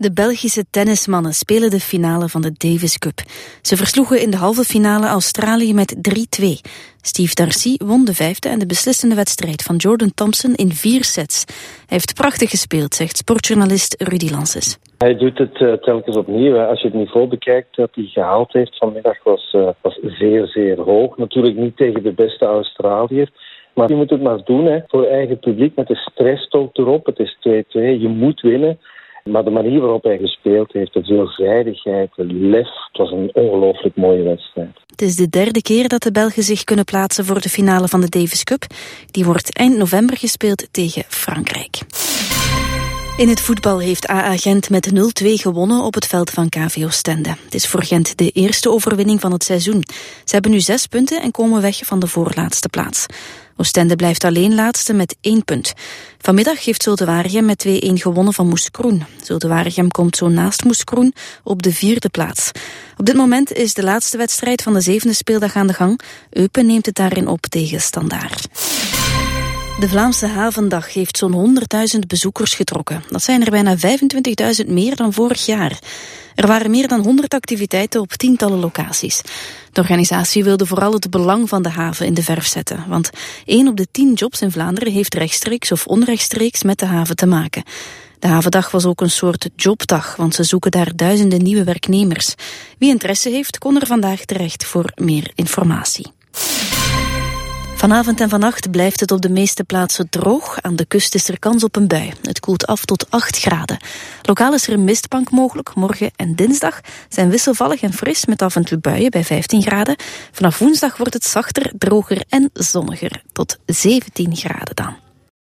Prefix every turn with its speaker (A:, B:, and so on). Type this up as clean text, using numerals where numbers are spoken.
A: De Belgische tennismannen spelen de finale van de Davis Cup. Ze versloegen in de halve finale Australië met 3-2. Steve Darcy won de vijfde en de beslissende wedstrijd van Jordan Thompson in 4 sets. Hij heeft prachtig gespeeld, zegt sportjournalist Rudy Lances.
B: Hij doet het telkens opnieuw. Als je het niveau bekijkt dat hij gehaald heeft vanmiddag was zeer, zeer hoog. Natuurlijk niet tegen de beste Australiër. Maar je moet het maar doen voor eigen publiek met de stress ook erop. Het is 2-2, je moet winnen. Maar de manier waarop hij gespeeld heeft, de veelzijdigheid, de lef, het was een ongelooflijk mooie wedstrijd.
A: Het is de 3e keer dat de Belgen zich kunnen plaatsen voor de finale van de Davis Cup. Die wordt eind november gespeeld tegen Frankrijk. In het voetbal heeft AA Gent met 0-2 gewonnen op het veld van KV Oostende. Het is voor Gent de eerste overwinning van het seizoen. Ze hebben nu 6 punten en komen weg van de voorlaatste plaats. Oostende blijft alleen laatste met 1 punt. Vanmiddag heeft Zulte Waregem met 2-1 gewonnen van Moes Kroen. Zulte Waregem komt zo naast Moes Kroen op de 4e plaats. Op dit moment is de laatste wedstrijd van de 7e speeldag aan de gang. Eupen neemt het daarin op tegen Standaard. De Vlaamse Havendag heeft zo'n 100.000 bezoekers getrokken. Dat zijn er bijna 25.000 meer dan vorig jaar. Er waren meer dan 100 activiteiten op tientallen locaties. De organisatie wilde vooral het belang van de haven in de verf zetten. Want 1 op de 10 jobs in Vlaanderen heeft rechtstreeks of onrechtstreeks met de haven te maken. De Havendag was ook een soort jobdag, want ze zoeken daar duizenden nieuwe werknemers. Wie interesse heeft, kon er vandaag terecht voor meer informatie. Vanavond en vannacht blijft het op de meeste plaatsen droog. Aan de kust is er kans op een bui. Het koelt af tot 8 graden. Lokaal is er een mistbank mogelijk. Morgen en dinsdag zijn wisselvallig en fris met af en toe buien bij 15 graden. Vanaf woensdag wordt het zachter, droger en zonniger. Tot 17 graden dan.